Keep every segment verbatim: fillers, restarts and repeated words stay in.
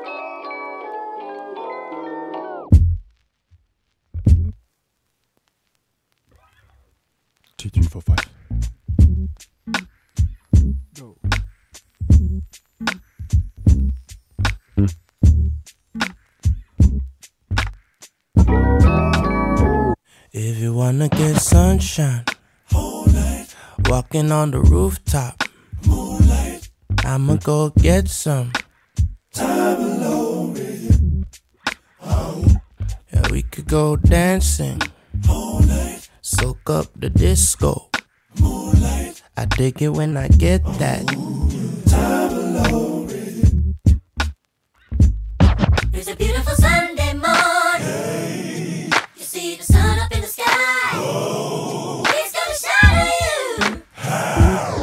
Two, three, four, five. Go. If you wanna get sunshine, whole night, walking on the rooftop, moonlight, I'ma go get some time alone with you. Oh. Yeah, we could go dancing, whole night, soak up the disco, moonlight. I dig it when I get that time alone with you. It's a beautiful Sunday morning. Hey. You see the sun up in the sky. Oh. He's gonna shine on you. How?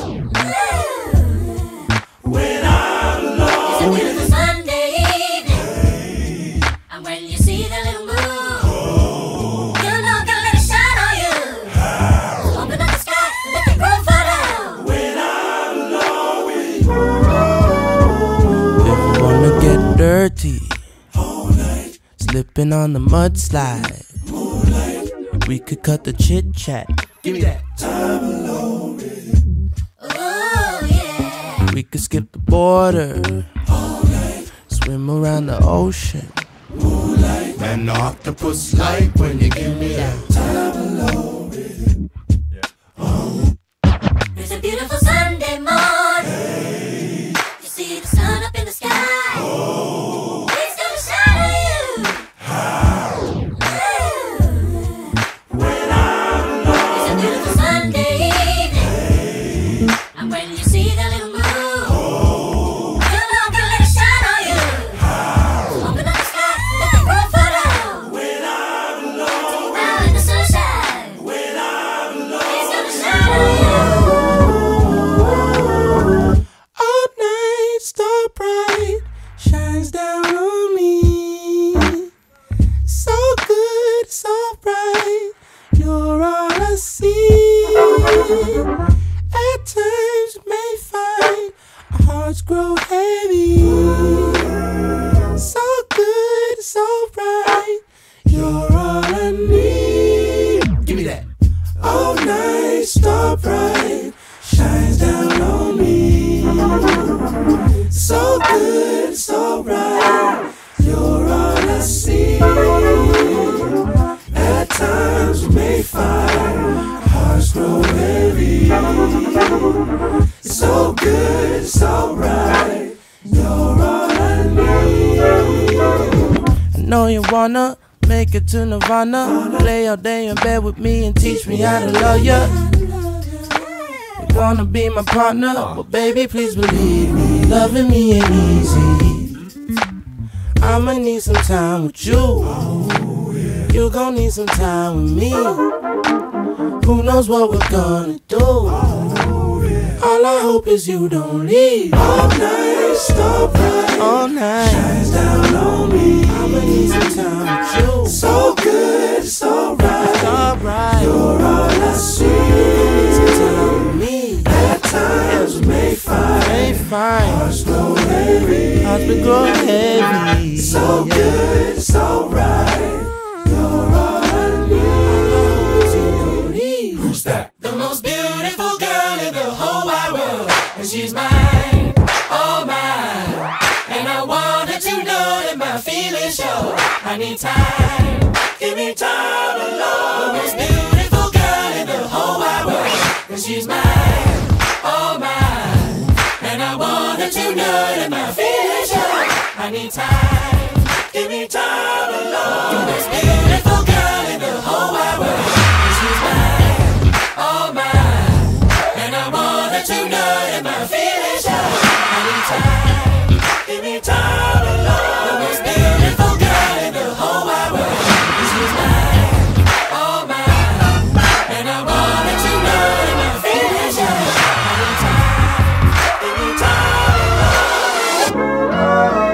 When I'm alone. It's a beautiful Sunday evening. Hey. And when you see the little moon, oh. You know gonna let it shine on you. How? So open up the sky, let the grow fall down. When I'm alone with you. If you wanna get dirty, slipping on the mudslide, moonlight, we could cut the chit chat. Give me that time alone with you. Oh yeah. We could skip the border, all night, swim around the ocean, moonlight, and the octopus like when you give me that time alone with you. Oh. It's a beautiful Sunday morning. Hey. You see the sun up in the sky. Oh. He's gonna shine on you. When I'm alone. It's a beautiful Sunday evening. Hey. And when you see the little moon, oh. You know I'm gonna let it shine on you. How? So open up the sky, let the grow fall down. When I'm alone. Out in the sunshine. When I'm alone. He's gonna shine on you. All night, star bright, shines down on me. So good, so bright, you're all I see. At times may find our hearts grow heavy. So good, so bright, you're all I need. Give me that. All night, star bright, shines down on me. So good, so bright, you're all I see. At times we may find our hearts grow heavy. So good, so bright, you're all I need. I know you wanna make it to Nirvana, lay all day in bed with me and teach me how to love ya. You wanna be my partner, but baby please believe me, loving me ain't easy. I'ma need some time with you. You gon' need some time with me. Who knows what we're gonna do? All I hope is you don't leave. All night, star bright, all night, shines down on me. I'ma need some time with you. So good, so right, so bright, you're all I see. Need some time with me. At times we may find, may find hearts grow heavy. Hearts will grow heavy. So good, so right. Who's that? The most beautiful girl in the whole wide world. And she's mine, all mine. And I want her to know that my feelings show. I need time, give me time alone. The most beautiful girl in the whole wide world. And she's mine, all mine. And I want her to know that my feelings show. I need time, give me time alone. The most beautiful girl in the whole wide world. And she's mine, all mine. And I want her to know that my feelings show. I need time, give me time alone. The most beautiful girl in the whole wide world. And she's mine, all mine. And I want her to know that my feelings show. I need time, give me time alone.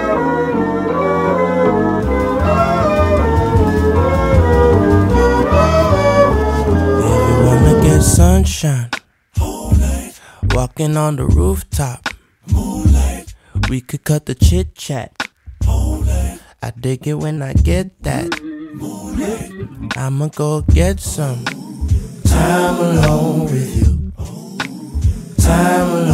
Sunshine, whole night, walking on the rooftop, moonlight, we could cut the chit chat, whole I dig it when I get that. I'ma go get some time alone with you. Time alone.